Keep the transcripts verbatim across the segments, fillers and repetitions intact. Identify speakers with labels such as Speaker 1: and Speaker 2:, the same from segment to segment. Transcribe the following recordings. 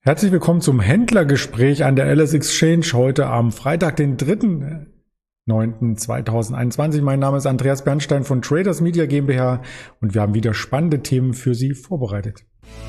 Speaker 1: Herzlich willkommen zum Händlergespräch an der L S Exchange heute am Freitag, den dritten neunten zweitausendeinundzwanzig. Mein Name ist Andreas Bernstein von Traders Media GmbH und wir haben wieder spannende Themen für Sie vorbereitet.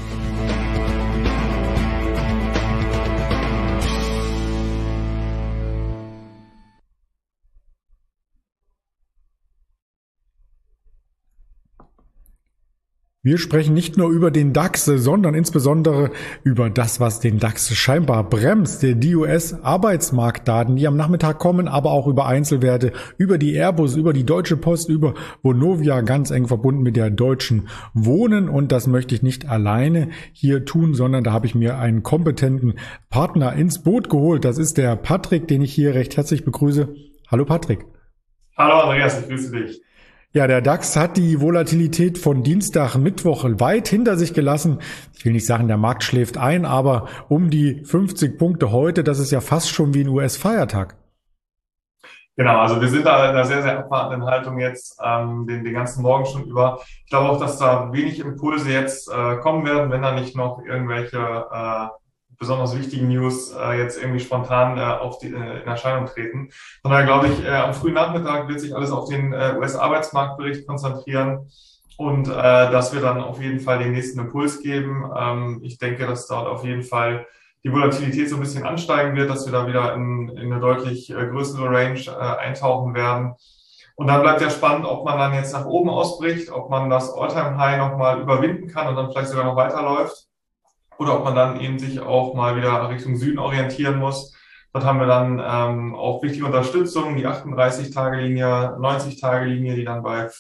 Speaker 1: Wir sprechen nicht nur über den DAX, sondern insbesondere über das, was den DAX scheinbar bremst. Die U S-Arbeitsmarktdaten, die am Nachmittag kommen, aber auch über Einzelwerte, über die Airbus, über die Deutsche Post, über Vonovia, ganz eng verbunden mit der Deutschen Wohnen. Und das möchte ich nicht alleine hier tun, sondern da habe ich mir einen kompetenten Partner ins Boot geholt. Das ist der Patrick, den ich hier recht herzlich begrüße. Hallo Patrick.
Speaker 2: Hallo Andreas, ich grüße dich.
Speaker 1: Ja, der DAX hat die Volatilität von Dienstag, Mittwoch weit hinter sich gelassen. Ich will nicht sagen, der Markt schläft ein, aber um die fünfzig Punkte heute, das ist ja fast schon wie ein U S-Feiertag.
Speaker 2: Genau, also wir sind da in einer sehr, sehr abwartenden Haltung jetzt ähm, den, den ganzen Morgen schon über. Ich glaube auch, dass da wenig Impulse jetzt äh, kommen werden, wenn da nicht noch irgendwelche äh, besonders wichtigen News äh, jetzt irgendwie spontan äh, auf die, äh, in Erscheinung treten. Von daher glaube ich, äh, am frühen Nachmittag wird sich alles auf den äh, U S-Arbeitsmarktbericht konzentrieren und äh, dass wir dann auf jeden Fall den nächsten Impuls geben. Ähm, ich denke, dass dort auf jeden Fall die Volatilität so ein bisschen ansteigen wird, dass wir da wieder in, in eine deutlich äh, größere Range äh, eintauchen werden. Und dann bleibt ja spannend, ob man dann jetzt nach oben ausbricht, ob man das All-Time-High nochmal überwinden kann und dann vielleicht sogar noch weiterläuft. Oder ob man dann eben sich auch mal wieder Richtung Süden orientieren muss. Dort haben wir dann ähm, auch wichtige Unterstützung, die achtunddreißig-Tage-Linie, neunzig-Tage-Linie, die dann bei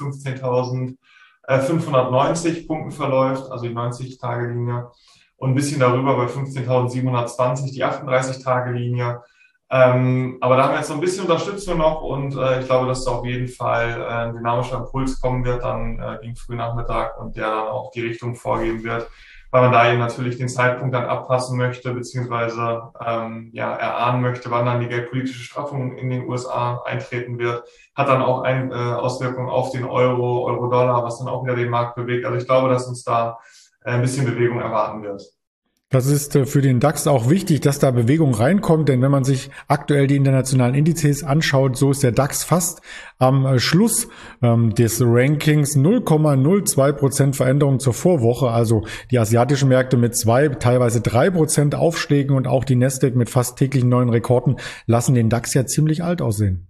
Speaker 2: fünfzehntausendfünfhundertneunzig Punkten verläuft, also die neunzig-Tage-Linie. Und ein bisschen darüber bei fünfzehntausendsiebenhundertzwanzig, die achtunddreißig-Tage-Linie. Ähm, aber da haben wir jetzt so ein bisschen Unterstützung noch und äh, ich glaube, dass da auf jeden Fall äh, ein dynamischer Impuls kommen wird dann äh, gegen Frühnachmittag und der dann auch die Richtung vorgeben wird, weil man da eben natürlich den Zeitpunkt dann abpassen möchte, beziehungsweise ähm, ja erahnen möchte, wann dann die geldpolitische Straffung in den U S A eintreten wird. Hat dann auch eine äh, Auswirkung auf den Euro, Euro-Dollar, was dann auch wieder den Markt bewegt. Also ich glaube, dass uns da äh, ein bisschen Bewegung erwarten wird.
Speaker 1: Das ist für den DAX auch wichtig, dass da Bewegung reinkommt, denn wenn man sich aktuell die internationalen Indizes anschaut, so ist der DAX fast am Schluss ähm, des Rankings null Komma null zwei Prozent Veränderung zur Vorwoche, also die asiatischen Märkte mit zwei, teilweise drei Prozent Aufschlägen und auch die Nasdaq mit fast täglichen neuen Rekorden lassen den DAX ja ziemlich alt aussehen.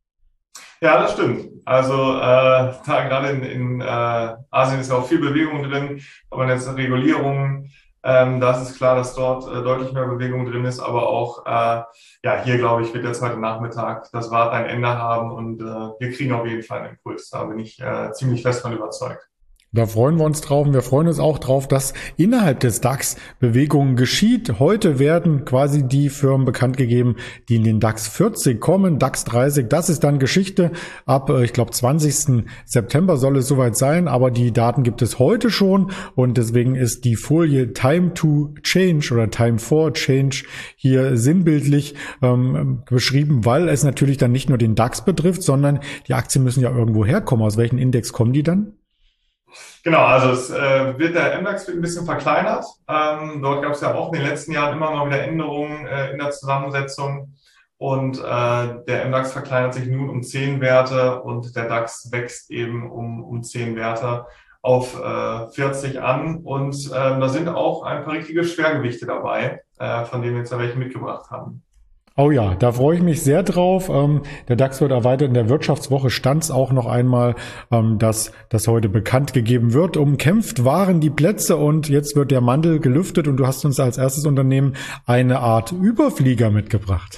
Speaker 2: Ja, das stimmt. Also äh, da gerade in, in äh, Asien ist ja auch viel Bewegung drin, aber jetzt Regulierungen. Ähm, da ist es klar, dass dort äh, deutlich mehr Bewegung drin ist, aber auch äh, ja hier, glaube ich, wird jetzt heute Nachmittag das Warten ein Ende haben und äh, wir kriegen auf jeden Fall einen Impuls. Da bin ich äh, ziemlich fest von überzeugt.
Speaker 1: Da freuen wir uns drauf und wir freuen uns auch drauf, dass innerhalb des DAX Bewegungen geschieht. Heute werden quasi die Firmen bekannt gegeben, die in den DAX vierzig kommen. DAX dreißig, das ist dann Geschichte. Ab, ich glaube, zwanzigsten September soll es soweit sein, aber die Daten gibt es heute schon und deswegen ist die Folie Time to Change oder Time for Change hier sinnbildlich ähm, beschrieben, weil es natürlich dann nicht nur den DAX betrifft, sondern die Aktien müssen ja irgendwo herkommen. Aus welchem Index kommen die dann?
Speaker 2: Genau, also es äh, wird der M DAX wird ein bisschen verkleinert. Ähm, dort gab es ja auch in den letzten Jahren immer mal wieder Änderungen äh, in der Zusammensetzung und äh, der M DAX verkleinert sich nun um zehn Werte und der DAX wächst eben um, um zehn Werte auf äh, vierzig an und äh, da sind auch ein paar richtige Schwergewichte dabei, äh, von denen wir jetzt ja welche mitgebracht haben.
Speaker 1: Oh ja, da freue ich mich sehr drauf. Ähm, der DAX wird erweitert. In der Wirtschaftswoche stand es auch noch einmal, ähm, dass das heute bekannt gegeben wird. Umkämpft waren die Plätze und jetzt wird der Mantel gelüftet und du hast uns als erstes Unternehmen eine Art Überflieger mitgebracht.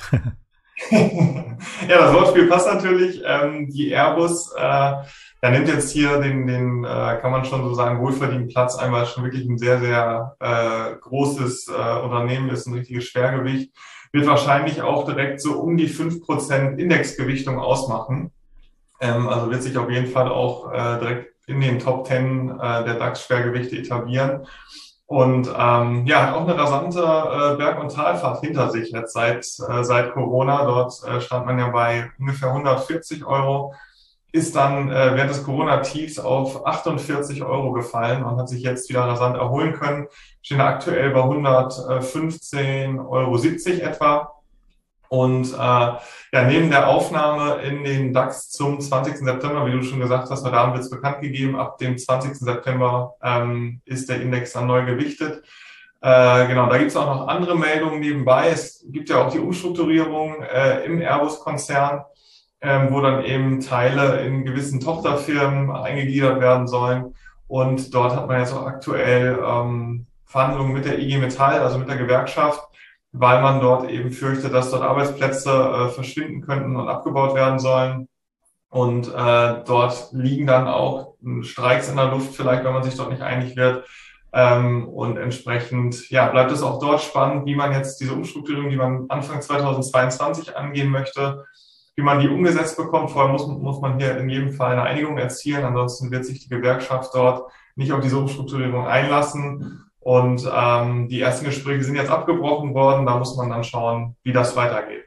Speaker 2: Ja, das Wortspiel passt natürlich. Ähm, die Airbus, äh, der nimmt jetzt hier den, den äh, kann man schon so sagen, wohlverdienten Platz ein, weil es schon wirklich ein sehr, sehr äh, großes äh, Unternehmen ist, ein richtiges Schwergewicht. Wird wahrscheinlich auch direkt so um die fünf Prozent Indexgewichtung ausmachen. Ähm, also wird sich auf jeden Fall auch äh, direkt in den Top zehn äh, der DAX-Schwergewichte etablieren. Und ähm, ja, hat auch eine rasante äh, Berg- und Talfahrt hinter sich jetzt seit, äh, seit Corona. Dort äh, stand man ja bei ungefähr hundertvierzig Euro. ist dann äh, während des Corona-Tiefs auf achtundvierzig Euro gefallen und hat sich jetzt wieder rasant erholen können. Stehen aktuell bei hundertfünfzehn Euro siebzig etwa. Und äh, ja, neben der Aufnahme in den DAX zum zwanzigsten September, wie du schon gesagt hast, heute Abend wird es bekannt gegeben, ab dem zwanzigsten September ähm, ist der Index dann neu gewichtet. Äh, genau, da gibt es auch noch andere Meldungen nebenbei. Es gibt ja auch die Umstrukturierung äh, im Airbus-Konzern, ähm, wo dann eben Teile in gewissen Tochterfirmen eingegliedert werden sollen. Und dort hat man jetzt auch aktuell ähm, Verhandlungen mit der I G Metall, also mit der Gewerkschaft, weil man dort eben fürchtet, dass dort Arbeitsplätze äh, verschwinden könnten und abgebaut werden sollen. Und äh, dort liegen dann auch Streiks in der Luft, vielleicht, wenn man sich dort nicht einig wird. Ähm, und entsprechend ja, bleibt es auch dort spannend, wie man jetzt diese Umstrukturierung, die man Anfang zweitausendzweiundzwanzig angehen möchte, wie man die umgesetzt bekommt. Vorher muss, muss man hier in jedem Fall eine Einigung erzielen. Ansonsten wird sich die Gewerkschaft dort nicht auf diese Umstrukturierung einlassen. Und ähm, die ersten Gespräche sind jetzt abgebrochen worden. Da muss man dann schauen, wie das weitergeht.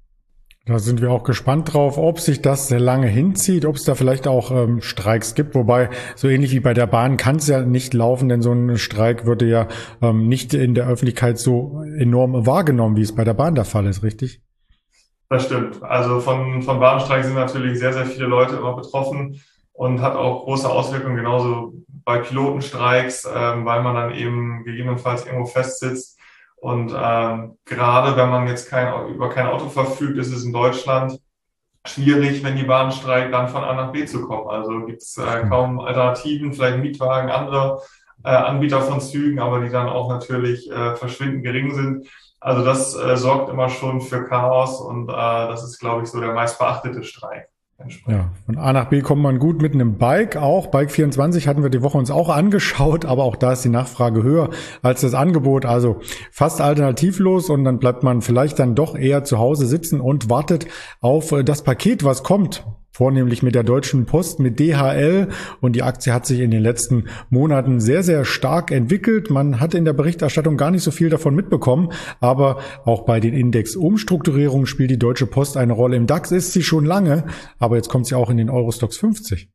Speaker 1: Da sind wir auch gespannt drauf, ob sich das sehr lange hinzieht, ob es da vielleicht auch ähm, Streiks gibt. Wobei, so ähnlich wie bei der Bahn kann es ja nicht laufen, denn so ein Streik würde ja ähm, nicht in der Öffentlichkeit so enorm wahrgenommen, wie es bei der Bahn der Fall ist, richtig?
Speaker 2: Das stimmt. Also von, von Bahnstreiks sind natürlich sehr, sehr viele Leute immer betroffen und hat auch große Auswirkungen, genauso bei Pilotenstreiks, ähm, weil man dann eben gegebenenfalls irgendwo festsitzt. Und ähm, gerade wenn man jetzt kein, über kein Auto verfügt, ist es in Deutschland schwierig, wenn die Bahn streikt, dann von A nach B zu kommen. Also gibt es äh, kaum Alternativen, vielleicht Mietwagen, andere äh, Anbieter von Zügen, aber die dann auch natürlich äh, verschwindend gering sind. Also das äh, sorgt immer schon für Chaos und äh, das ist, glaube ich, so der meist beachtete Streik.
Speaker 1: Ja, von A nach B kommt man gut mit einem Bike auch. Bike vierundzwanzig hatten wir die Woche uns auch angeschaut, aber auch da ist die Nachfrage höher als das Angebot. Also fast alternativlos und dann bleibt man vielleicht dann doch eher zu Hause sitzen und wartet auf das Paket, was kommt. Vornehmlich mit der Deutschen Post, mit D H L. Und die Aktie hat sich in den letzten Monaten sehr, sehr stark entwickelt. Man hat in der Berichterstattung gar nicht so viel davon mitbekommen. Aber auch bei den Index-Umstrukturierungen spielt die Deutsche Post eine Rolle. Im DAX ist sie schon lange, aber jetzt kommt sie auch in den Eurostoxx fünfzig.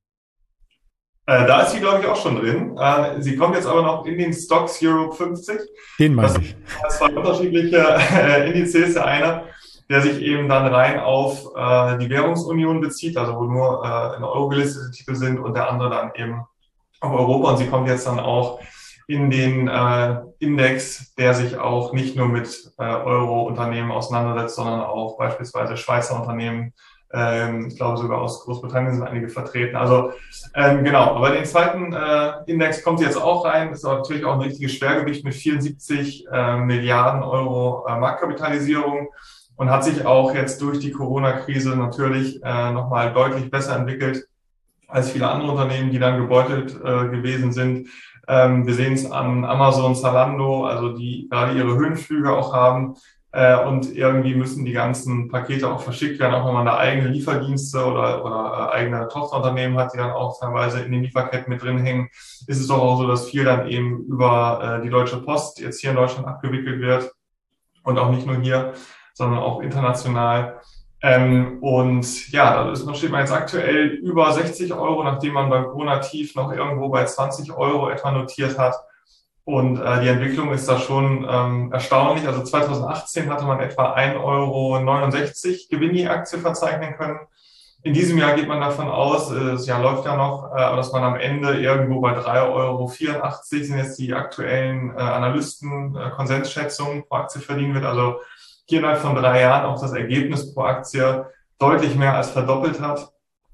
Speaker 2: Äh, da ist sie, glaube ich, auch schon drin. Äh, sie kommt jetzt aber noch in den Stocks Europe fünfzig.
Speaker 1: Den meine ich.
Speaker 2: Das sind zwei unterschiedliche äh, Indizes. Der eine, der sich eben dann rein auf äh, die Währungsunion bezieht, also wo nur äh, in Euro gelistete Titel sind, und der andere dann eben auf Europa. Und sie kommt jetzt dann auch in den äh, Index, der sich auch nicht nur mit äh, Euro-Unternehmen auseinandersetzt, sondern auch beispielsweise Schweizer Unternehmen. Ähm, ich glaube, sogar aus Großbritannien sind einige vertreten. Also ähm, genau, aber in den zweiten äh, Index kommt sie jetzt auch rein. Das ist natürlich auch ein richtiges Schwergewicht mit vierundsiebzig äh, Milliarden Euro äh, Marktkapitalisierung. Und hat sich auch jetzt durch die Corona-Krise natürlich äh, nochmal deutlich besser entwickelt als viele andere Unternehmen, die dann gebeutelt äh, gewesen sind. Ähm, wir sehen es an Amazon, Zalando, also die gerade ihre Höhenflüge auch haben. Äh, und irgendwie müssen die ganzen Pakete auch verschickt werden, auch wenn man da eigene Lieferdienste oder, oder äh, eigene Tochterunternehmen hat, die dann auch teilweise in den Lieferketten mit drin hängen. Ist es doch auch so, dass viel dann eben über äh, die Deutsche Post jetzt hier in Deutschland abgewickelt wird und auch nicht nur hier, sondern auch international. Ähm, und ja, da steht man jetzt aktuell über sechzig Euro, nachdem man beim Corona-Tief noch irgendwo bei zwanzig Euro etwa notiert hat. Und äh, die Entwicklung ist da schon ähm, erstaunlich. Also zweitausendachtzehn hatte man etwa ein Euro neunundsechzig Gewinn je Aktie verzeichnen können. In diesem Jahr geht man davon aus, äh, das Jahr läuft ja noch, äh, dass man am Ende irgendwo bei drei Euro vierundachtzig sind jetzt die aktuellen äh, Analysten äh, Konsensschätzungen pro Aktie verdienen wird. Also hier innerhalb von drei Jahren auch das Ergebnis pro Aktie deutlich mehr als verdoppelt hat.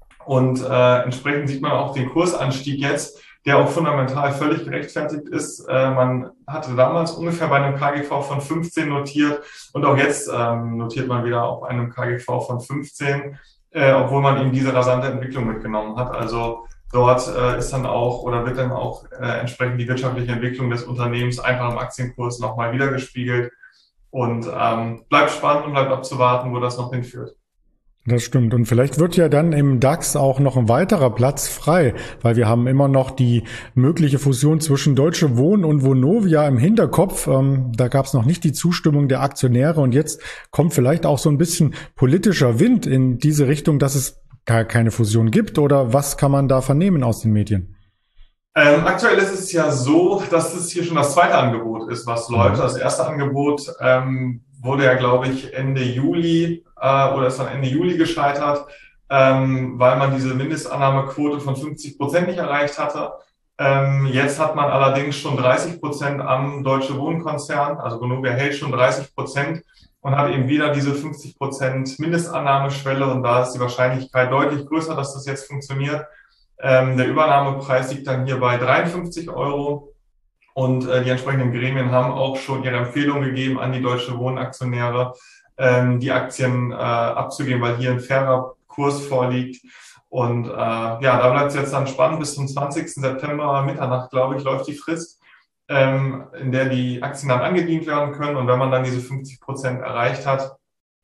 Speaker 2: Und äh, entsprechend sieht man auch den Kursanstieg jetzt, der auch fundamental völlig gerechtfertigt ist. Äh, man hatte damals ungefähr bei einem K G V von fünfzehn notiert und auch jetzt ähm, notiert man wieder auf einem K G V von fünfzehn, äh, obwohl man eben diese rasante Entwicklung mitgenommen hat. Also dort äh, ist dann auch oder wird dann auch äh, entsprechend die wirtschaftliche Entwicklung des Unternehmens einfach im Aktienkurs nochmal wiedergespiegelt. Und ähm, bleibt spannend und bleibt abzuwarten, wo das noch hinführt.
Speaker 1: Das stimmt. Und vielleicht wird ja dann im DAX auch noch ein weiterer Platz frei, weil wir haben immer noch die mögliche Fusion zwischen Deutsche Wohnen und Vonovia im Hinterkopf. Ähm, da gab es noch nicht die Zustimmung der Aktionäre und jetzt kommt vielleicht auch so ein bisschen politischer Wind in diese Richtung, dass es gar keine Fusion gibt? Oder was kann man da vernehmen aus den Medien?
Speaker 2: Ähm, aktuell ist es ja so, dass es hier schon das zweite Angebot ist, was läuft. Das erste Angebot ähm, wurde ja, glaube ich, Ende Juli äh, oder ist dann Ende Juli gescheitert, ähm, weil man diese Mindestannahmequote von fünfzig Prozent nicht erreicht hatte. Ähm, jetzt hat man allerdings schon dreißig Prozent am Deutsche Wohnen-Konzern, also Vonovia hält schon dreißig Prozent und hat eben wieder diese fünfzig Prozent Mindestannahmeschwelle und da ist die Wahrscheinlichkeit deutlich größer, dass das jetzt funktioniert. Ähm, der Übernahmepreis liegt dann hier bei dreiundfünfzig Euro und äh, die entsprechenden Gremien haben auch schon ihre Empfehlung gegeben an die Deutsche Wohnen-Aktionäre, ähm, die Aktien äh, abzugeben, weil hier ein fairer Kurs vorliegt. Und äh, ja, da bleibt es jetzt dann spannend. Bis zum zwanzigsten September Mitternacht, glaube ich, läuft die Frist, ähm, in der die Aktien dann angedient werden können. Und wenn man dann diese fünfzig Prozent erreicht hat,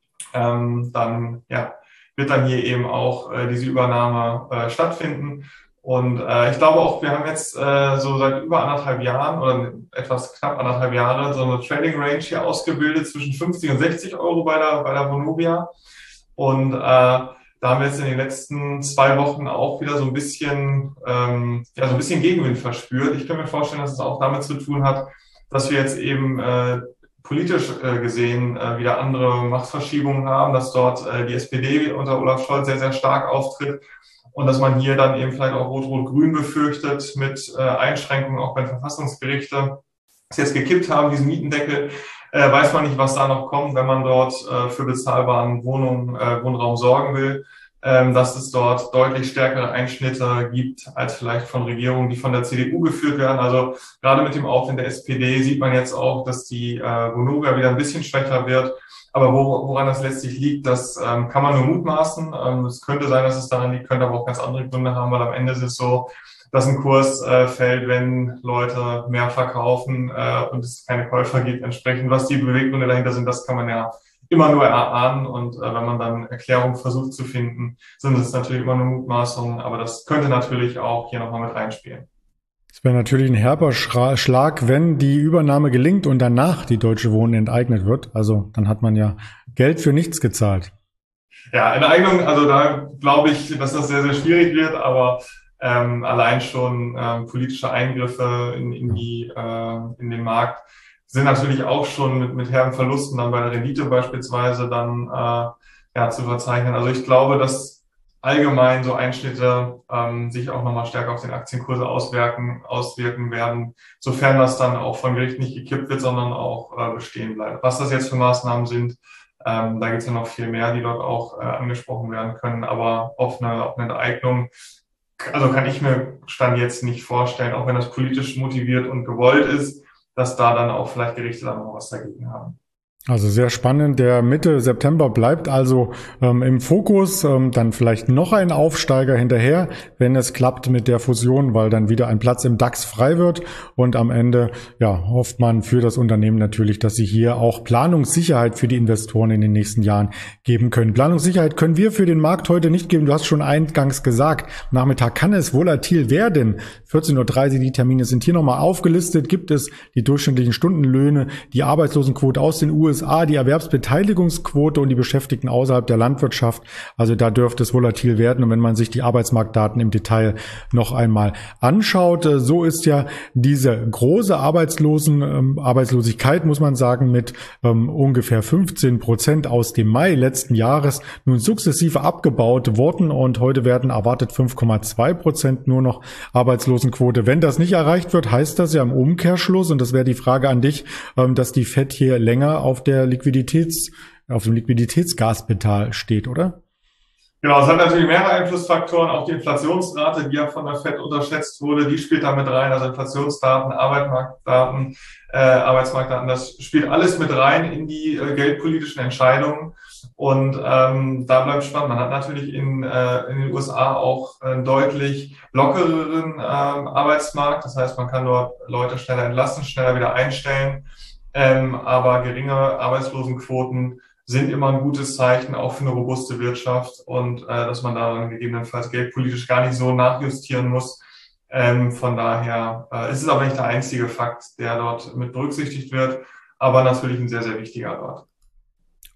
Speaker 2: ähm, dann ja, wird dann hier eben auch äh, diese Übernahme äh, stattfinden. Und äh, ich glaube auch, wir haben jetzt äh, so seit über anderthalb Jahren oder etwas knapp anderthalb Jahre so eine Trading Range hier ausgebildet zwischen fünfzig und sechzig Euro bei der, bei der Vonovia. Und äh, da haben wir jetzt in den letzten zwei Wochen auch wieder so ein bisschen, ähm, ja, so ein bisschen Gegenwind verspürt. Ich kann mir vorstellen, dass es auch damit zu tun hat, dass wir jetzt eben äh, politisch äh, gesehen äh, wieder andere Machtverschiebungen haben, dass dort äh, die S P D unter Olaf Scholz sehr, sehr stark auftritt und dass man hier dann eben vielleicht auch Rot-Rot-Grün befürchtet mit äh, Einschränkungen, auch wenn Verfassungsgerichte es jetzt gekippt haben, diesen Mietendeckel, äh, weiß man nicht, was da noch kommt, wenn man dort äh, für bezahlbaren Wohnungen, äh, Wohnraum sorgen will, ähm, dass es dort deutlich stärkere Einschnitte gibt als vielleicht von Regierungen, die von der C D U geführt werden. Also gerade mit dem Aufwind der S P D sieht man jetzt auch, dass die äh, Vonovia wieder ein bisschen schwächer wird. Aber wo, woran das letztlich liegt, das ähm, kann man nur mutmaßen. Ähm, es könnte sein, dass es daran liegt, könnte aber auch ganz andere Gründe haben, weil am Ende ist es so, dass ein Kurs äh, fällt, wenn Leute mehr verkaufen äh, und es keine Käufer gibt. Entsprechend, was die Beweggründe dahinter sind, das kann man ja immer nur erahnen. Und äh, wenn man dann Erklärungen versucht zu finden, sind es natürlich immer nur Mutmaßungen. Aber das könnte natürlich auch hier nochmal mit reinspielen.
Speaker 1: Es wäre natürlich ein herber Schlag, wenn die Übernahme gelingt und danach die Deutsche Wohnen enteignet wird. Also dann hat man ja Geld für nichts gezahlt.
Speaker 2: Ja, Enteignung, also da glaube ich, dass das sehr, sehr schwierig wird, aber ähm, allein schon ähm, politische Eingriffe in, in, die, äh, in den Markt sind natürlich auch schon mit, mit herben Verlusten dann bei der Rendite beispielsweise dann äh, ja, zu verzeichnen. Also ich glaube, dass allgemein so Einschnitte ähm, sich auch nochmal stärker auf den Aktienkurse auswirken, auswirken werden, sofern das dann auch von Gericht nicht gekippt wird, sondern auch äh, bestehen bleibt. Was das jetzt für Maßnahmen sind, ähm, da gibt es ja noch viel mehr, die dort auch äh, angesprochen werden können, aber auf eine, auf eine Enteignung, also kann ich mir Stand jetzt nicht vorstellen, auch wenn das politisch motiviert und gewollt ist, dass da dann auch vielleicht Gerichte dann noch was dagegen haben.
Speaker 1: Also sehr spannend. Der Mitte September bleibt also ähm, im Fokus. Ähm, dann vielleicht noch ein Aufsteiger hinterher, wenn es klappt mit der Fusion, weil dann wieder ein Platz im DAX frei wird. Und am Ende ja, hofft man für das Unternehmen natürlich, dass sie hier auch Planungssicherheit für die Investoren in den nächsten Jahren geben können. Planungssicherheit können wir für den Markt heute nicht geben. Du hast schon eingangs gesagt, Nachmittag kann es volatil werden. vierzehn Uhr dreißig, die Termine sind hier nochmal aufgelistet. Gibt es die durchschnittlichen Stundenlöhne, die Arbeitslosenquote aus den U S A, die Erwerbsbeteiligungsquote und die Beschäftigten außerhalb der Landwirtschaft. Also da dürfte es volatil werden. Und wenn man sich die Arbeitsmarktdaten im Detail noch einmal anschaut, so ist ja diese große Arbeitslosen, ähm, Arbeitslosigkeit, muss man sagen, mit ähm, ungefähr fünfzehn Prozent aus dem Mai letzten Jahres nun sukzessive abgebaut worden. Und heute werden erwartet fünf Komma zwei Prozent nur noch Arbeitslosenquote. Wenn das nicht erreicht wird, heißt das ja im Umkehrschluss, und das wäre die Frage an dich, ähm, dass die Fed hier länger auf der Liquiditäts, auf dem Liquiditätsgaspedal steht, oder?
Speaker 2: Genau, es hat natürlich mehrere Einflussfaktoren. Auch die Inflationsrate, die ja von der Fed unterschätzt wurde, die spielt da mit rein. Also Inflationsdaten, Arbeitsmarktdaten, äh, Arbeitsmarktdaten, das spielt alles mit rein in die äh, geldpolitischen Entscheidungen. Und ähm, da bleibt spannend. Man hat natürlich in, äh, in den U S A auch einen deutlich lockereren ähm, Arbeitsmarkt. Das heißt, man kann dort Leute schneller entlassen, schneller wieder einstellen. Ähm, aber geringe Arbeitslosenquoten sind immer ein gutes Zeichen, auch für eine robuste Wirtschaft und äh, dass man da dann gegebenenfalls geldpolitisch gar nicht so nachjustieren muss. Ähm, von daher äh, ist es aber nicht der einzige Fakt, der dort mit berücksichtigt wird, aber natürlich ein sehr, sehr wichtiger dort.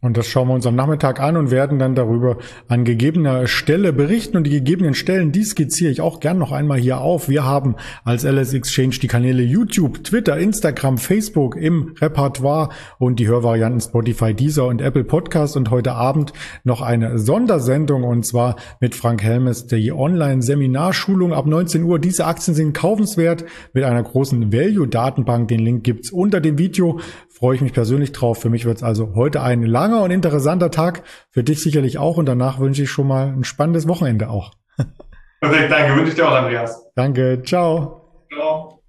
Speaker 1: Und das schauen wir uns am Nachmittag an und werden dann darüber an gegebener Stelle berichten. Und die gegebenen Stellen, die skizziere ich auch gern noch einmal hier auf. Wir haben als L S Exchange die Kanäle YouTube, Twitter, Instagram, Facebook im Repertoire und die Hörvarianten Spotify, Deezer und Apple Podcast. Und heute Abend noch eine Sondersendung, und zwar mit Frank Helmes, die Online-Seminarschulung ab neunzehn Uhr. Diese Aktien sind kaufenswert mit einer großen Value-Datenbank. Den Link gibt's unter dem Video. Freue ich mich persönlich drauf. Für mich wird's also heute ein langer und interessanter Tag. Für dich sicherlich auch. Und danach wünsche ich schon mal ein spannendes Wochenende auch.
Speaker 2: Perfekt, danke. Wünsche ich dir auch, Andreas.
Speaker 1: Danke. Ciao.
Speaker 2: Ciao.